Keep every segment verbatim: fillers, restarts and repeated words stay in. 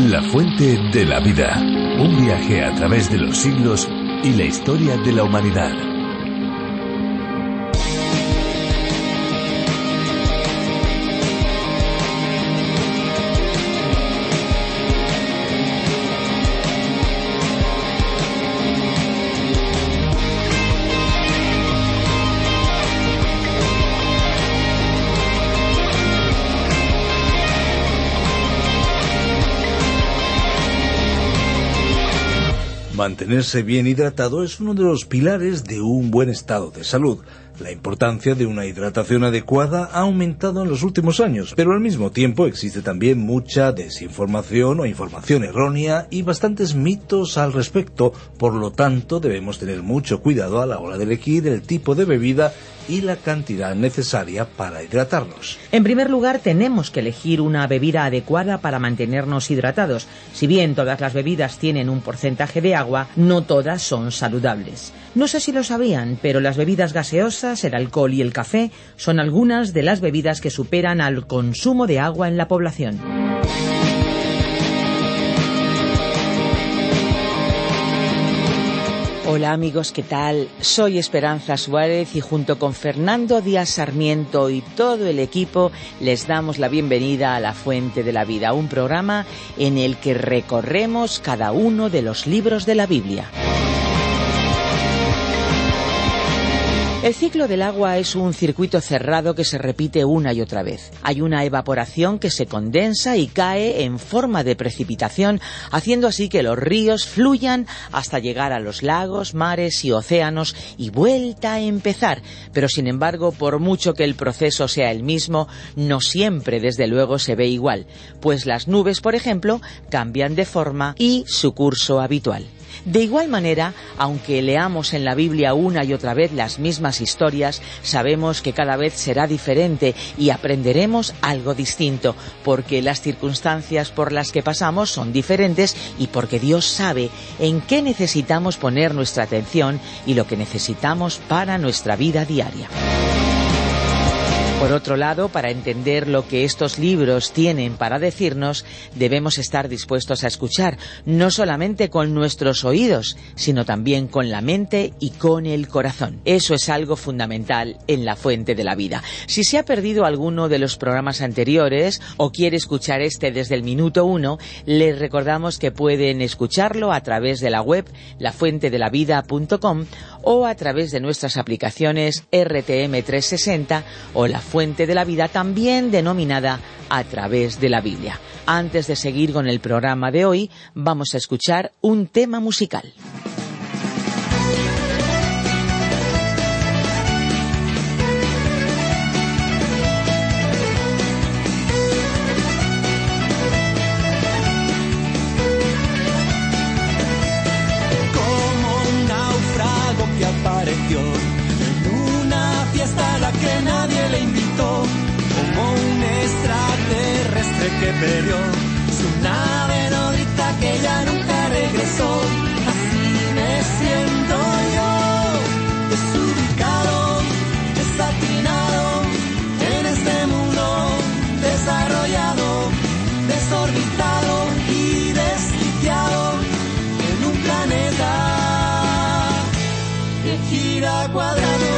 La fuente de la vida. Un viaje a través de los siglos y la historia de la humanidad. Mantenerse bien hidratado es uno de los pilares de un buen estado de salud. La importancia de una hidratación adecuada ha aumentado en los últimos años, pero al mismo tiempo existe también mucha desinformación o información errónea y bastantes mitos al respecto. Por lo tanto, debemos tener mucho cuidado a la hora de elegir el tipo de bebida y la cantidad necesaria para hidratarnos. En primer lugar, tenemos que elegir una bebida adecuada para mantenernos hidratados. Si bien todas las bebidas tienen un porcentaje de agua, no todas son saludables. No sé si lo sabían, pero las bebidas gaseosas, el alcohol y el café son algunas de las bebidas que superan al consumo de agua en la población. Hola amigos, ¿qué tal? Soy Esperanza Suárez y junto con Fernando Díaz Sarmiento y todo el equipo les damos la bienvenida a La Fuente de la Vida, un programa en el que recorremos cada uno de los libros de la Biblia. El ciclo del agua es un circuito cerrado que se repite una y otra vez. Hay una evaporación que se condensa y cae en forma de precipitación, haciendo así que los ríos fluyan hasta llegar a los lagos, mares y océanos y vuelta a empezar. Pero sin embargo, por mucho que el proceso sea el mismo, no siempre desde luego se ve igual, pues las nubes, por ejemplo, cambian de forma y su curso habitual. De igual manera, aunque leamos en la Biblia una y otra vez las mismas historias, sabemos que cada vez será diferente y aprenderemos algo distinto, porque las circunstancias por las que pasamos son diferentes y porque Dios sabe en qué necesitamos poner nuestra atención y lo que necesitamos para nuestra vida diaria. Por otro lado, para entender lo que estos libros tienen para decirnos, debemos estar dispuestos a escuchar, no solamente con nuestros oídos, sino también con la mente y con el corazón. Eso es algo fundamental en La Fuente de la Vida. Si se ha perdido alguno de los programas anteriores o quiere escuchar este desde el minuto uno, les recordamos que pueden escucharlo a través de la web la fuente de la vida punto com o a través de nuestras aplicaciones R T M trescientos sesenta o La Fuente de la Vida, también denominada A Través de la Biblia. Antes de seguir con el programa de hoy, vamos a escuchar un tema musical. Como un náufrago que apareció en una fiesta a la que nadie le invitó, como un extraterrestre que perdió su nave nodriza que ya nunca regresó. Así me siento yo, desubicado, desatinado, en este mundo desarrollado, desorbitado y desquiciado, en un planeta que gira cuadrado.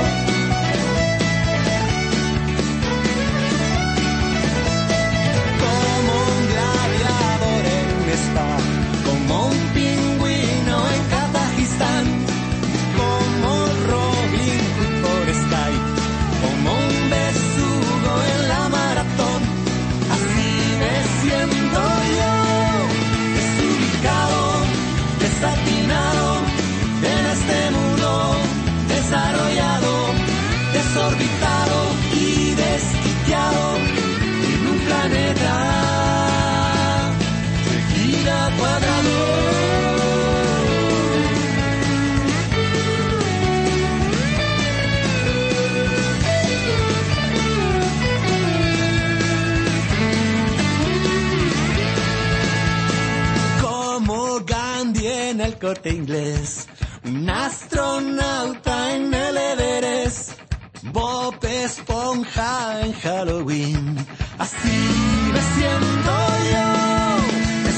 Como un pingüino en Kazajistán, como Robin Hood por Skype, como un besugo en la maratón. Así me siento yo, desubicado, desatinado, en este mundo desarrollado, desorbitado y desquiciado, en un planeta cuadrado. Como Gandhi en el Corte Inglés, un astronauta en el Everest, Bob Esponja en Halloween. Así me siento yo,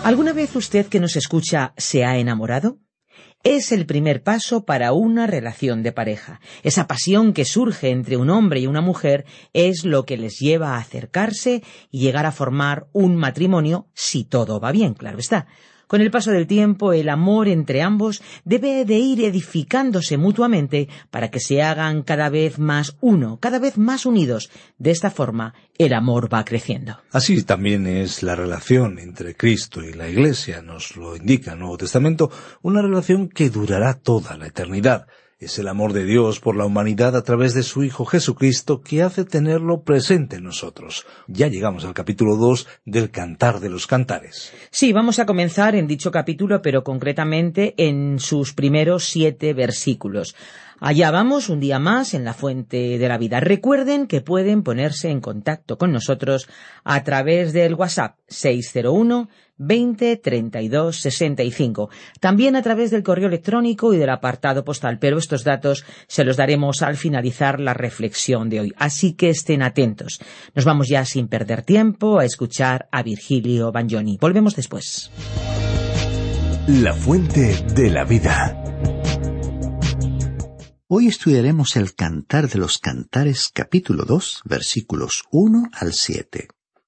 ¿Alguna vez usted que nos escucha se ha enamorado? Es el primer paso para una relación de pareja. Esa pasión que surge entre un hombre y una mujer es lo que les lleva a acercarse y llegar a formar un matrimonio, si todo va bien, claro está. Con el paso del tiempo, el amor entre ambos debe de ir edificándose mutuamente para que se hagan cada vez más uno, cada vez más unidos. De esta forma, el amor va creciendo. Así también es la relación entre Cristo y la Iglesia, nos lo indica el Nuevo Testamento, una relación que durará toda la eternidad. Es el amor de Dios por la humanidad a través de su Hijo Jesucristo que hace tenerlo presente en nosotros. Ya llegamos al capítulo dos del Cantar de los Cantares. Sí, vamos a comenzar en dicho capítulo, pero concretamente en sus primeros siete versículos. Allá vamos un día más en la Fuente de la Vida. Recuerden que pueden ponerse en contacto con nosotros a través del WhatsApp seis cero uno, veinte, treinta y dos, sesenta y cinco. También a través del correo electrónico y del apartado postal, pero estos datos se los daremos al finalizar la reflexión de hoy. Así que estén atentos. Nos vamos ya sin perder tiempo a escuchar a Virgilio Bagnoni. Volvemos después. La Fuente de la Vida. Hoy estudiaremos el Cantar de los Cantares, capítulo dos, versículos uno al siete.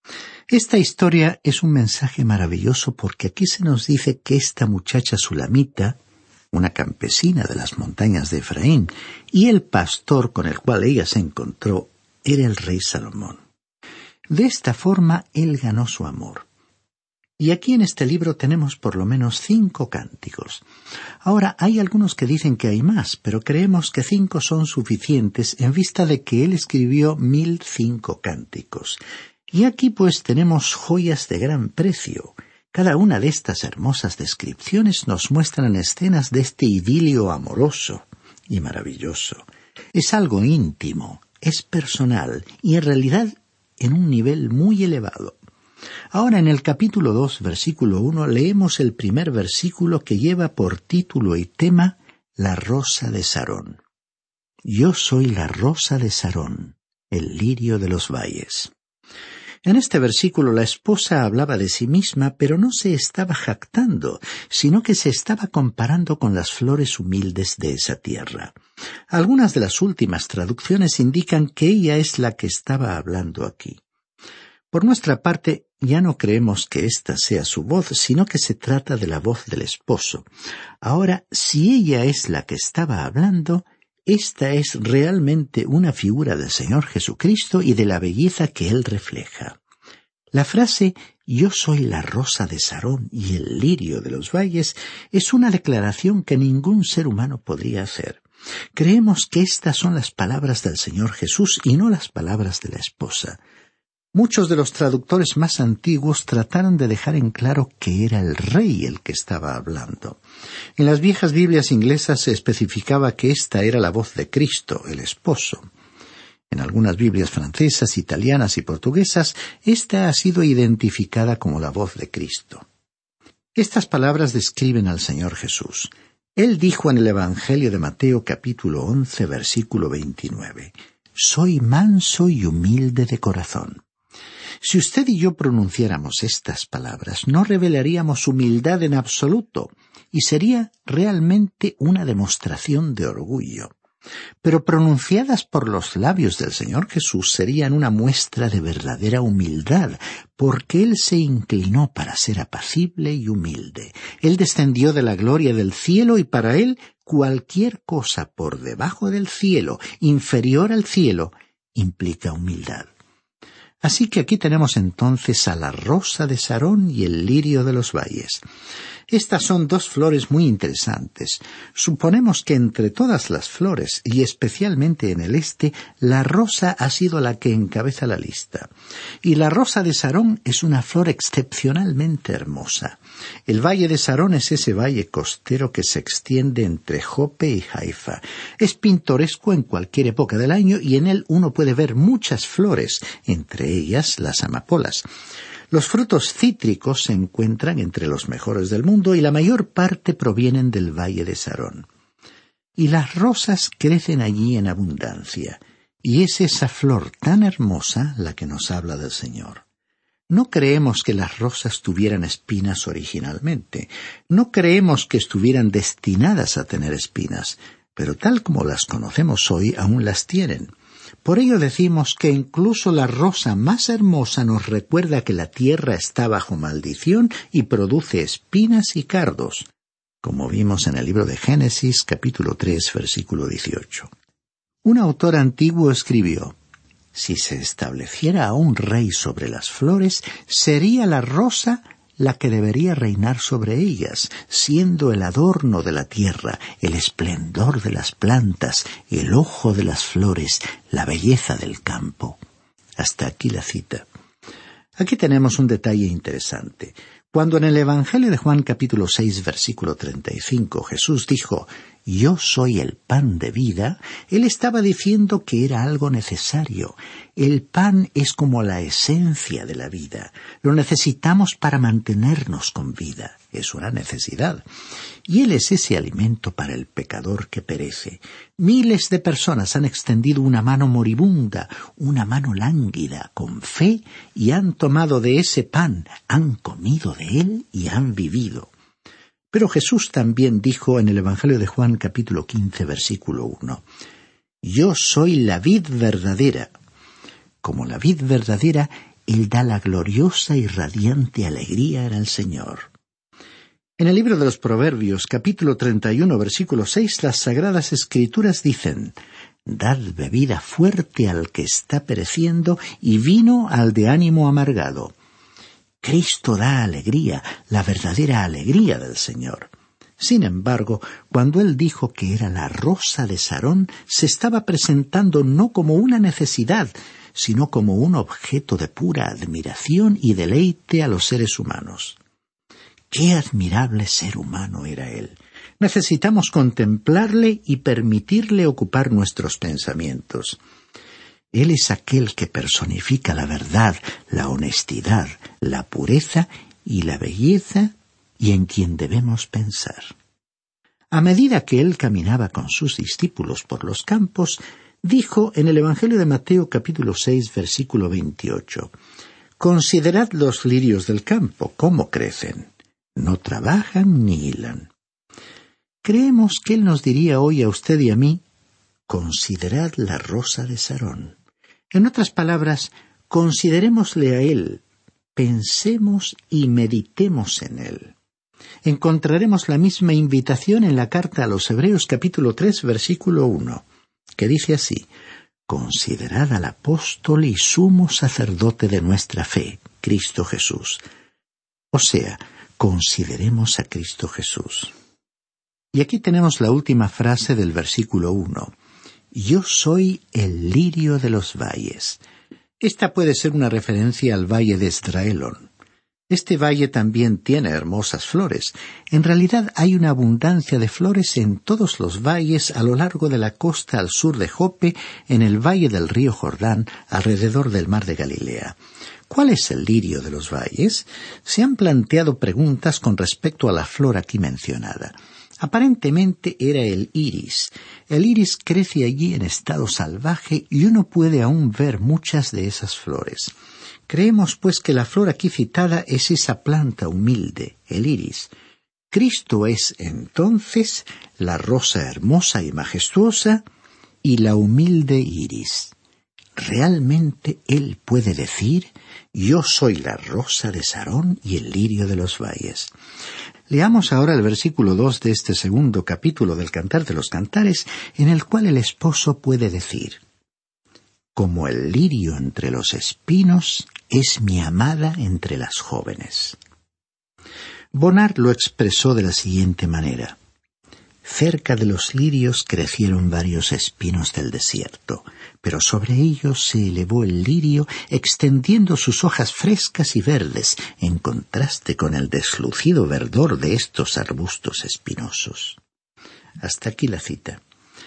Esta historia es un mensaje maravilloso porque aquí se nos dice que esta muchacha sulamita, una campesina de las montañas de Efraín, y el pastor con el cual ella se encontró era el rey Salomón. De esta forma él ganó su amor. Y aquí en este libro tenemos por lo menos cinco cánticos. Ahora, hay algunos que dicen que hay más, pero creemos que cinco son suficientes en vista de que él escribió mil cinco cánticos. Y aquí pues tenemos joyas de gran precio. Cada una de estas hermosas descripciones nos muestran escenas de este idilio amoroso y maravilloso. Es algo íntimo, es personal y en realidad en un nivel muy elevado. Ahora en el capítulo dos, versículo uno, leemos el primer versículo que lleva por título y tema La rosa de Sarón. Yo soy la rosa de Sarón, el lirio de los valles. En este versículo la esposa hablaba de sí misma, pero no se estaba jactando, sino que se estaba comparando con las flores humildes de esa tierra. Algunas de las últimas traducciones indican que ella es la que estaba hablando aquí. Por nuestra parte, ya no creemos que esta sea su voz, sino que se trata de la voz del esposo. Ahora, si ella es la que estaba hablando, esta es realmente una figura del Señor Jesucristo y de la belleza que Él refleja. La frase «Yo soy la rosa de Sarón y el lirio de los valles» es una declaración que ningún ser humano podría hacer. Creemos que estas son las palabras del Señor Jesús y no las palabras de la esposa. Muchos de los traductores más antiguos trataron de dejar en claro que era el rey el que estaba hablando. En las viejas Biblias inglesas se especificaba que esta era la voz de Cristo, el esposo. En algunas Biblias francesas, italianas y portuguesas, esta ha sido identificada como la voz de Cristo. Estas palabras describen al Señor Jesús. Él dijo en el Evangelio de Mateo capítulo once, versículo veintinueve, «Soy manso y humilde de corazón». Si usted y yo pronunciáramos estas palabras, no revelaríamos humildad en absoluto, y sería realmente una demostración de orgullo. Pero pronunciadas por los labios del Señor Jesús serían una muestra de verdadera humildad, porque Él se inclinó para ser apacible y humilde. Él descendió de la gloria del cielo y para Él cualquier cosa por debajo del cielo, inferior al cielo, implica humildad. Así que aquí tenemos entonces a la rosa de Sarón y el lirio de los valles. Estas son dos flores muy interesantes. Suponemos que entre todas las flores, y especialmente en el este, la rosa ha sido la que encabeza la lista. Y la rosa de Sarón es una flor excepcionalmente hermosa. El valle de Sarón es ese valle costero que se extiende entre Jope y Haifa. Es pintoresco en cualquier época del año y en él uno puede ver muchas flores, entre ellas las amapolas. Los frutos cítricos se encuentran entre los mejores del mundo y la mayor parte provienen del valle de Sarón. Y las rosas crecen allí en abundancia, y es esa flor tan hermosa la que nos habla del Señor. No creemos que las rosas tuvieran espinas originalmente. No creemos que estuvieran destinadas a tener espinas, pero tal como las conocemos hoy, aún las tienen. Por ello decimos que incluso la rosa más hermosa nos recuerda que la tierra está bajo maldición y produce espinas y cardos, como vimos en el libro de Génesis, capítulo tres, versículo dieciocho. Un autor antiguo escribió: si se estableciera a un rey sobre las flores, sería la rosa la que debería reinar sobre ellas, siendo el adorno de la tierra, el esplendor de las plantas, el ojo de las flores, la belleza del campo. Hasta aquí la cita. Aquí tenemos un detalle interesante. Cuando en el Evangelio de Juan capítulo seis, versículo treinta y cinco, Jesús dijo: «Yo soy el pan de vida», Él estaba diciendo que era algo necesario. El pan es como la esencia de la vida. Lo necesitamos para mantenernos con vida. Es una necesidad. Y Él es ese alimento para el pecador que perece. Miles de personas han extendido una mano moribunda, una mano lánguida, con fe, y han tomado de ese pan, han comido de él y han vivido. Pero Jesús también dijo en el Evangelio de Juan capítulo quince, versículo uno, «Yo soy la vid verdadera». Como la vid verdadera, Él da la gloriosa y radiante alegría en el Señor. En el libro de los Proverbios, capítulo treinta y uno, versículo seis, las Sagradas Escrituras dicen: «Dad bebida fuerte al que está pereciendo y vino al de ánimo amargado». Cristo da alegría, la verdadera alegría del Señor. Sin embargo, cuando Él dijo que era la rosa de Sarón, se estaba presentando no como una necesidad, sino como un objeto de pura admiración y deleite a los seres humanos. ¡Qué admirable ser humano era Él! Necesitamos contemplarle y permitirle ocupar nuestros pensamientos. Él es aquel que personifica la verdad, la honestidad, la pureza y la belleza, y en quien debemos pensar. A medida que Él caminaba con sus discípulos por los campos, dijo en el Evangelio de Mateo capítulo seis, versículo veintiocho, «Considerad los lirios del campo, cómo crecen. No trabajan ni hilan». Creemos que Él nos diría hoy a usted y a mí: «Considerad la rosa de Sarón». En otras palabras, considerémosle a Él, pensemos y meditemos en Él. Encontraremos la misma invitación en la carta a los Hebreos capítulo tres, versículo uno, que dice así: «Considerad al apóstol y sumo sacerdote de nuestra fe, Cristo Jesús». O sea, consideremos a Cristo Jesús. Y aquí tenemos la última frase del versículo uno. «Yo soy el lirio de los valles». Esta puede ser una referencia al valle de Esdraelón. Este valle también tiene hermosas flores. En realidad hay una abundancia de flores en todos los valles a lo largo de la costa al sur de Jope, en el valle del río Jordán, alrededor del mar de Galilea. ¿Cuál es el lirio de los valles? Se han planteado preguntas con respecto a la flor aquí mencionada. Aparentemente era el iris. El iris crece allí en estado salvaje y uno puede aún ver muchas de esas flores. Creemos pues que la flor aquí citada es esa planta humilde, el iris. Cristo es entonces la rosa hermosa y majestuosa y la humilde iris. Realmente Él puede decir: «Yo soy la rosa de Sarón y el lirio de los valles». Leamos ahora el versículo dos de este segundo capítulo del Cantar de los Cantares, en el cual el esposo puede decir: «Como el lirio entre los espinos, es mi amada entre las jóvenes». Bonnard lo expresó de la siguiente manera: «Cerca de los lirios crecieron varios espinos del desierto, pero sobre ellos se elevó el lirio, extendiendo sus hojas frescas y verdes, en contraste con el deslucido verdor de estos arbustos espinosos». Hasta aquí la cita.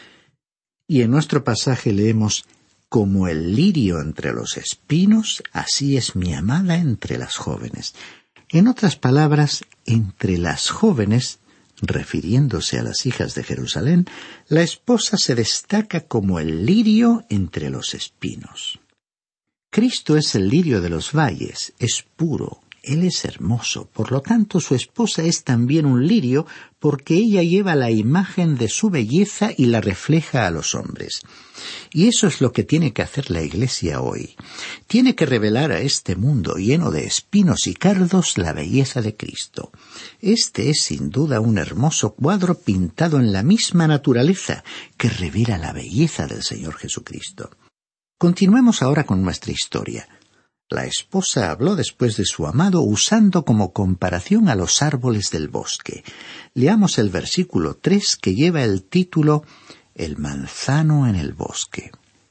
Y en nuestro pasaje leemos: «Como el lirio entre los espinos, así es mi amada entre las jóvenes». En otras palabras, entre las jóvenes, refiriéndose a las hijas de Jerusalén, la esposa se destaca como el lirio entre los espinos. Cristo es el lirio de los valles, es puro, Él es hermoso, por lo tanto su esposa es también un lirio porque ella lleva la imagen de su belleza y la refleja a los hombres. Y eso es lo que tiene que hacer la Iglesia hoy. Tiene que revelar a este mundo lleno de espinos y cardos la belleza de Cristo. Este es sin duda un hermoso cuadro pintado en la misma naturaleza que revela la belleza del Señor Jesucristo. Continuemos ahora con nuestra historia. La esposa habló después de su amado usando como comparación a los árboles del bosque. Leamos el versículo tres que lleva el título El manzano en el bosque.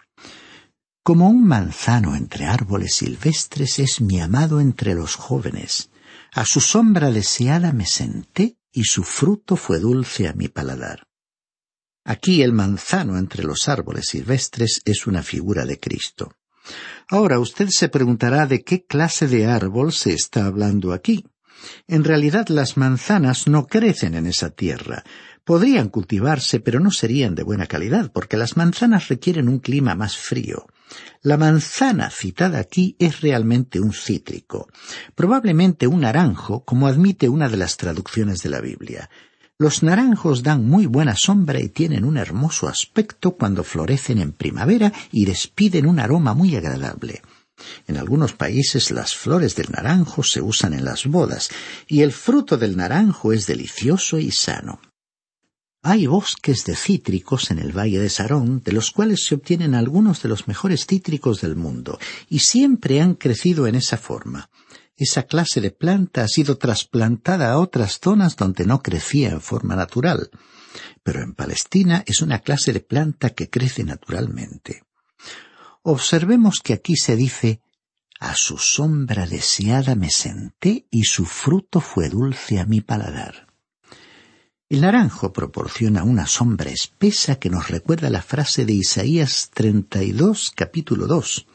Como un manzano entre árboles silvestres es mi amado entre los jóvenes. A su sombra deseada me senté y su fruto fue dulce a mi paladar. Aquí el manzano entre los árboles silvestres es una figura de Cristo. Ahora usted se preguntará de qué clase de árbol se está hablando aquí. En realidad las manzanas no crecen en esa tierra. Podrían cultivarse, pero no serían de buena calidad, porque las manzanas requieren un clima más frío. La manzana citada aquí es realmente un cítrico, probablemente un naranjo, como admite una de las traducciones de la Biblia. Los naranjos dan muy buena sombra y tienen un hermoso aspecto cuando florecen en primavera y despiden un aroma muy agradable. En algunos países las flores del naranjo se usan en las bodas y el fruto del naranjo es delicioso y sano. Hay bosques de cítricos en el Valle de Sarón, de los cuales se obtienen algunos de los mejores cítricos del mundo, y siempre han crecido en esa forma. Esa clase de planta ha sido trasplantada a otras zonas donde no crecía en forma natural. Pero en Palestina es una clase de planta que crece naturalmente. Observemos que aquí se dice, a su sombra deseada me senté y su fruto fue dulce a mi paladar. El naranjo proporciona una sombra espesa que nos recuerda la frase de Isaías treinta y dos, capítulo dos.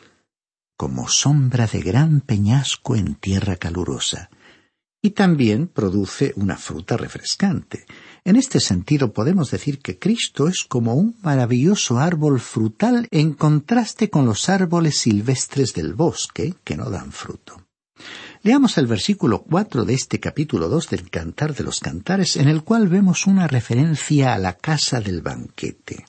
Como sombra de gran peñasco en tierra calurosa. Y también produce una fruta refrescante. En este sentido podemos decir que Cristo es como un maravilloso árbol frutal en contraste con los árboles silvestres del bosque que no dan fruto. Leamos el versículo cuatro de este capítulo dos del Cantar de los Cantares, en el cual vemos una referencia a la casa del banquete.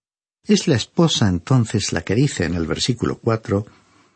Es la esposa entonces la que dice en el versículo cuatro,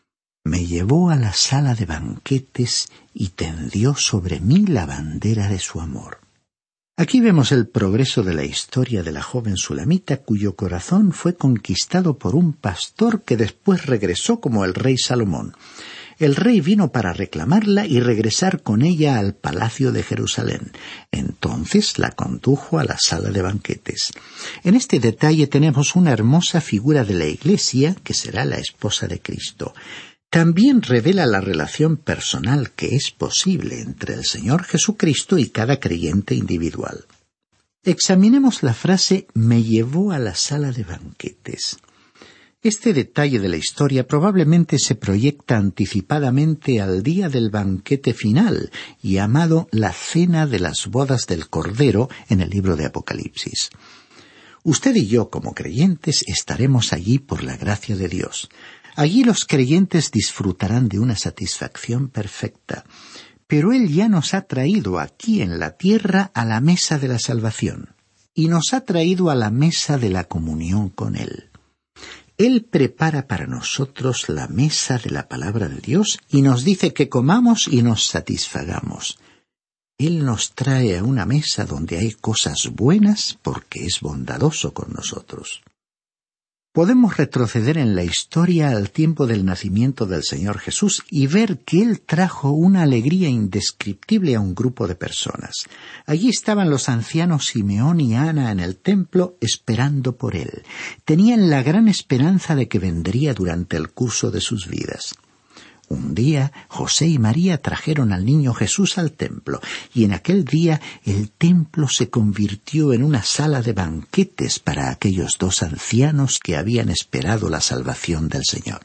me llevó a la sala de banquetes y tendió sobre mí la bandera de su amor. Aquí vemos el progreso de la historia de la joven sulamita cuyo corazón fue conquistado por un pastor que después regresó como el rey Salomón. El rey vino para reclamarla y regresar con ella al palacio de Jerusalén. Entonces la condujo a la sala de banquetes. En este detalle tenemos una hermosa figura de la Iglesia que será la esposa de Cristo. También revela la relación personal que es posible entre el Señor Jesucristo y cada creyente individual. Examinemos la frase «me llevó a la sala de banquetes». Este detalle de la historia probablemente se proyecta anticipadamente al día del banquete final, llamado la Cena de las Bodas del Cordero en el libro de Apocalipsis. Usted y yo, como creyentes, estaremos allí por la gracia de Dios. Allí los creyentes disfrutarán de una satisfacción perfecta, pero Él ya nos ha traído aquí en la tierra a la mesa de la salvación, y nos ha traído a la mesa de la comunión con Él. Él prepara para nosotros la mesa de la palabra de Dios y nos dice que comamos y nos satisfagamos. Él nos trae a una mesa donde hay cosas buenas porque es bondadoso con nosotros. Podemos retroceder en la historia al tiempo del nacimiento del Señor Jesús y ver que Él trajo una alegría indescriptible a un grupo de personas. Allí estaban los ancianos Simeón y Ana en el templo esperando por Él. Tenían la gran esperanza de que vendría durante el curso de sus vidas. Un día, José y María trajeron al niño Jesús al templo, y en aquel día el templo se convirtió en una sala de banquetes para aquellos dos ancianos que habían esperado la salvación del Señor.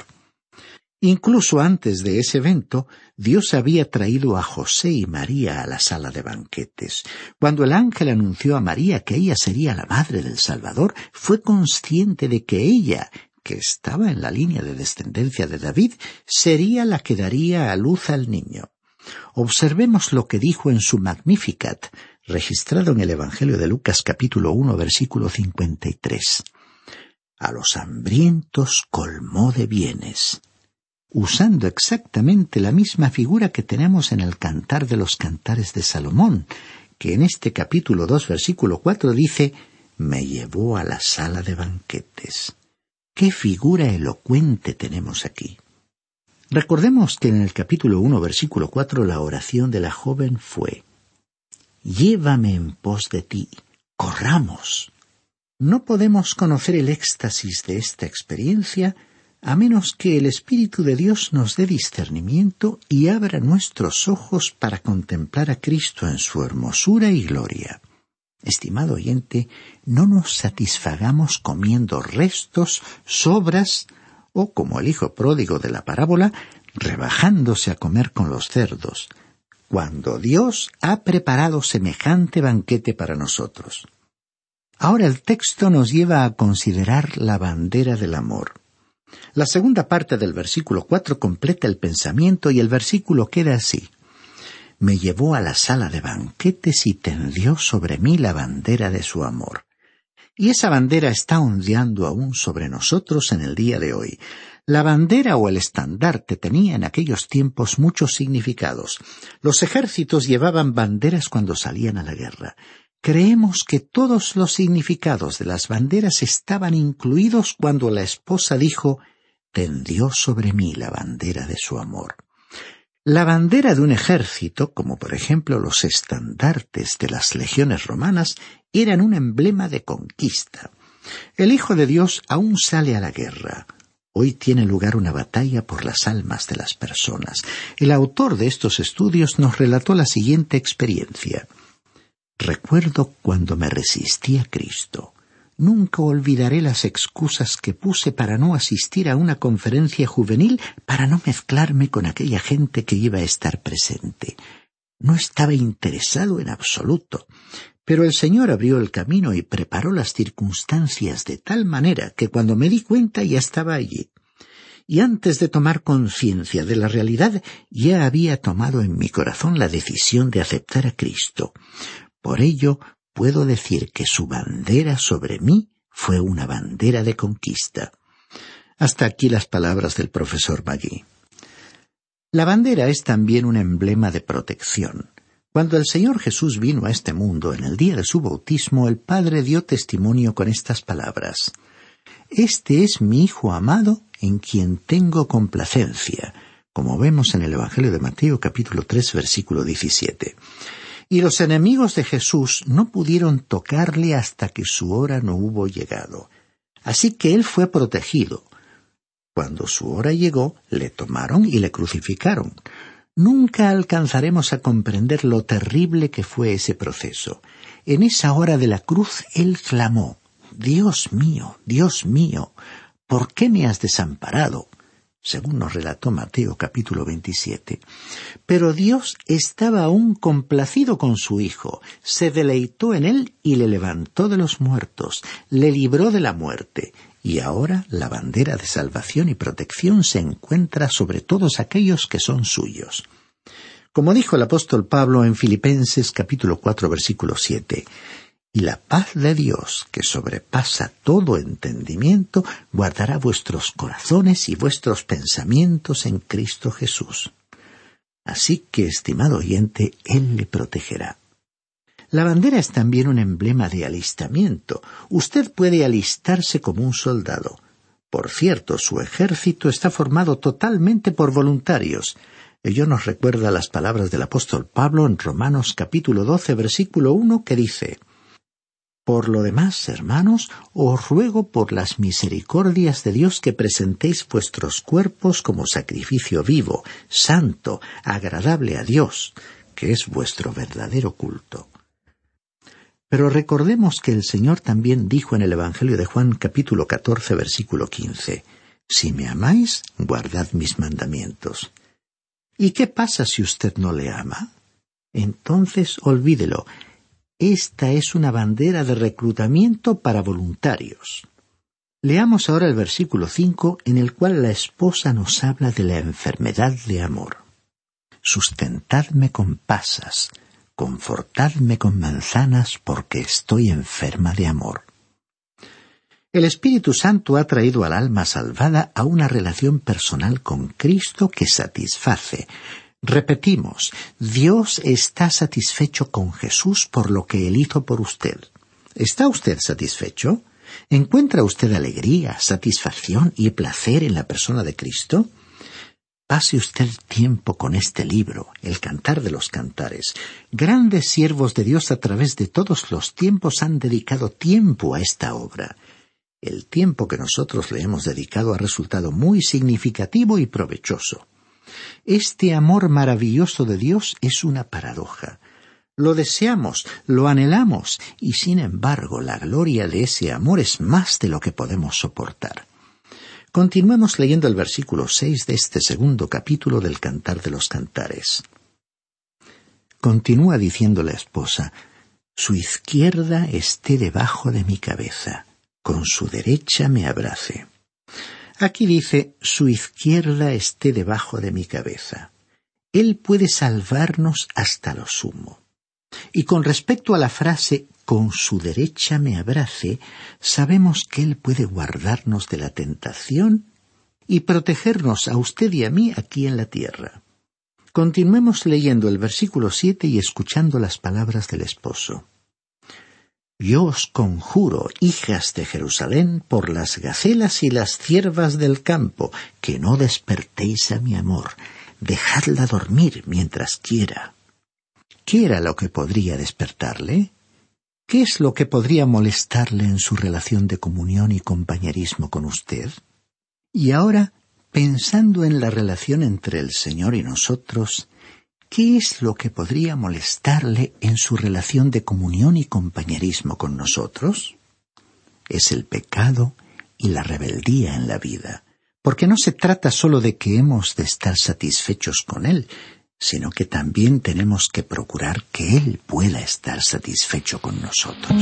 Incluso antes de ese evento, Dios había traído a José y María a la sala de banquetes. Cuando el ángel anunció a María que ella sería la madre del Salvador, fue consciente de que ella, que estaba en la línea de descendencia de David, sería la que daría a luz al niño. Observemos lo que dijo en su Magnificat, registrado en el Evangelio de Lucas capítulo uno, versículo cincuenta y tres. A los hambrientos colmó de bienes, usando exactamente la misma figura que tenemos en el Cantar de los Cantares de Salomón, que en este capítulo dos, versículo cuatro dice: me llevó a la sala de banquetes. ¡Qué figura elocuente tenemos aquí! Recordemos que en el capítulo uno, versículo cuatro, la oración de la joven fue: llévame en pos de ti, corramos. No podemos conocer el éxtasis de esta experiencia a menos que el Espíritu de Dios nos dé discernimiento y abra nuestros ojos para contemplar a Cristo en su hermosura y gloria. Estimado oyente, no nos satisfagamos comiendo restos, sobras, o, como el hijo pródigo de la parábola, rebajándose a comer con los cerdos, cuando Dios ha preparado semejante banquete para nosotros. Ahora el texto nos lleva a considerar la bandera del amor. La segunda parte del versículo cuatro completa el pensamiento y el versículo queda así: me llevó a la sala de banquetes y tendió sobre mí la bandera de su amor. Y esa bandera está ondeando aún sobre nosotros en el día de hoy. La bandera o el estandarte tenía en aquellos tiempos muchos significados. Los ejércitos llevaban banderas cuando salían a la guerra. Creemos que todos los significados de las banderas estaban incluidos cuando la esposa dijo: tendió sobre mí la bandera de su amor. La bandera de un ejército, como por ejemplo los estandartes de las legiones romanas, eran un emblema de conquista. El Hijo de Dios aún sale a la guerra. Hoy tiene lugar una batalla por las almas de las personas. El autor de estos estudios nos relató la siguiente experiencia: recuerdo cuando me resistí a Cristo. Nunca olvidaré las excusas que puse para no asistir a una conferencia juvenil, para no mezclarme con aquella gente que iba a estar presente. No estaba interesado en absoluto, pero el Señor abrió el camino y preparó las circunstancias de tal manera que cuando me di cuenta ya estaba allí. Y antes de tomar conciencia de la realidad, ya había tomado en mi corazón la decisión de aceptar a Cristo. Por ello, puedo decir que su bandera sobre mí fue una bandera de conquista. Hasta aquí las palabras del profesor Magui. La bandera es también un emblema de protección. Cuando el Señor Jesús vino a este mundo en el día de su bautismo, el Padre dio testimonio con estas palabras: este es mi Hijo amado, en quien tengo complacencia, como vemos en el Evangelio de Mateo capítulo tres, versículo diecisiete. Y los enemigos de Jesús no pudieron tocarle hasta que su hora no hubo llegado. Así que él fue protegido. Cuando su hora llegó, le tomaron y le crucificaron. Nunca alcanzaremos a comprender lo terrible que fue ese proceso. En esa hora de la cruz, él clamó: Dios mío, Dios mío, ¿por qué me has desamparado? Según nos relató Mateo capítulo veintisiete. Pero Dios estaba aún complacido con su Hijo, se deleitó en él y le levantó de los muertos, le libró de la muerte, y ahora la bandera de salvación y protección se encuentra sobre todos aquellos que son suyos. Como dijo el apóstol Pablo en Filipenses capítulo cuatro, versículo siete, y la paz de Dios, que sobrepasa todo entendimiento, guardará vuestros corazones y vuestros pensamientos en Cristo Jesús. Así que, estimado oyente, Él le protegerá. La bandera es también un emblema de alistamiento. Usted puede alistarse como un soldado. Por cierto, su ejército está formado totalmente por voluntarios. Ello nos recuerda las palabras del apóstol Pablo en Romanos capítulo doce, versículo uno, que dice: por lo demás, hermanos, os ruego por las misericordias de Dios que presentéis vuestros cuerpos como sacrificio vivo, santo, agradable a Dios, que es vuestro verdadero culto. Pero recordemos que el Señor también dijo en el Evangelio de Juan capítulo catorce, versículo quince, si me amáis, guardad mis mandamientos. ¿Y qué pasa si usted no le ama? Entonces olvídelo. Esta es una bandera de reclutamiento para voluntarios. Leamos ahora el versículo cinco, en el cual la esposa nos habla de la enfermedad de amor. Sustentadme con pasas, confortadme con manzanas, porque estoy enferma de amor. El Espíritu Santo ha traído al alma salvada a una relación personal con Cristo que satisface. Repetimos, Dios está satisfecho con Jesús por lo que Él hizo por usted. ¿Está usted satisfecho? ¿Encuentra usted alegría, satisfacción y placer en la persona de Cristo? Pase usted tiempo con este libro, El Cantar de los Cantares. Grandes siervos de Dios a través de todos los tiempos han dedicado tiempo a esta obra. El tiempo que nosotros le hemos dedicado ha resultado muy significativo y provechoso. Este amor maravilloso de Dios es una paradoja. Lo deseamos, lo anhelamos, y sin embargo la gloria de ese amor es más de lo que podemos soportar. Continuemos leyendo el versículo seis de este segundo capítulo del Cantar de los Cantares. Continúa diciendo la esposa, «Su izquierda esté debajo de mi cabeza, con su derecha me abrace». Aquí dice, «Su izquierda esté debajo de mi cabeza». Él puede salvarnos hasta lo sumo. Y con respecto a la frase «con su derecha me abrace», sabemos que Él puede guardarnos de la tentación y protegernos a usted y a mí aquí en la tierra. Continuemos leyendo el versículo siete y escuchando las palabras del esposo. «Yo os conjuro, hijas de Jerusalén, por las gacelas y las ciervas del campo, que no despertéis a mi amor, dejadla dormir mientras quiera». ¿Qué era lo que podría despertarle? ¿Qué es lo que podría molestarle en su relación de comunión y compañerismo con usted? Y ahora, pensando en la relación entre el Señor y nosotros, ¿qué es lo que podría molestarle en su relación de comunión y compañerismo con nosotros? Es el pecado y la rebeldía en la vida, porque no se trata solo de que hemos de estar satisfechos con Él, sino que también tenemos que procurar que Él pueda estar satisfecho con nosotros.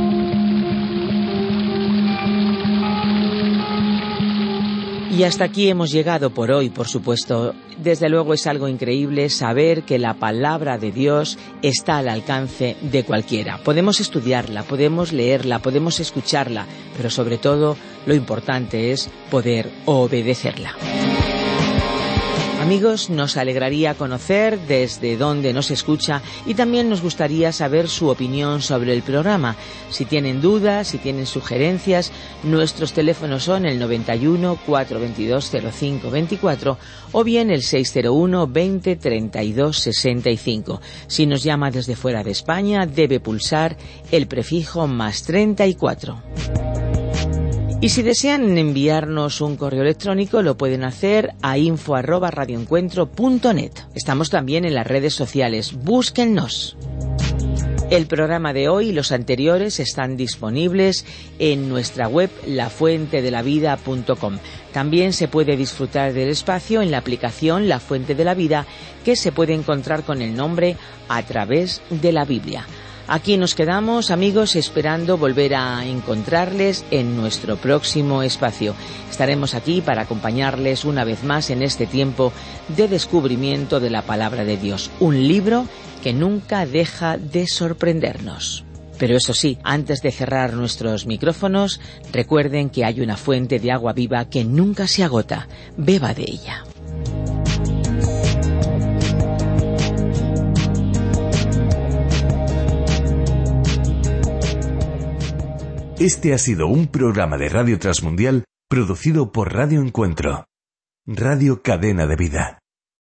Y hasta aquí hemos llegado por hoy, por supuesto. Desde luego es algo increíble saber que la palabra de Dios está al alcance de cualquiera. Podemos estudiarla, podemos leerla, podemos escucharla, pero sobre todo lo importante es poder obedecerla. Amigos, nos alegraría conocer desde dónde nos escucha y también nos gustaría saber su opinión sobre el programa. Si tienen dudas, si tienen sugerencias, nuestros teléfonos son el noventa y uno, cuatrocientos veintidós, cero cinco veinticuatro o bien el seiscientos uno, veinte, treinta y dos, sesenta y cinco. Si nos llama desde fuera de España, debe pulsar el prefijo más treinta y cuatro. Y si desean enviarnos un correo electrónico, lo pueden hacer a info arroba radioencuentro punto net. Estamos también en las redes sociales. Búsquennos. El programa de hoy y los anteriores están disponibles en nuestra web la fuente de la vida punto com. También se puede disfrutar del espacio en la aplicación La Fuente de la Vida, que se puede encontrar con el nombre A Través de la Biblia. Aquí nos quedamos, amigos, esperando volver a encontrarles en nuestro próximo espacio. Estaremos aquí para acompañarles una vez más en este tiempo de descubrimiento de la palabra de Dios. Un libro que nunca deja de sorprendernos. Pero eso sí, antes de cerrar nuestros micrófonos, recuerden que hay una fuente de agua viva que nunca se agota. Beba de ella. Este ha sido un programa de Radio Transmundial producido por Radio Encuentro, Radio Cadena de Vida.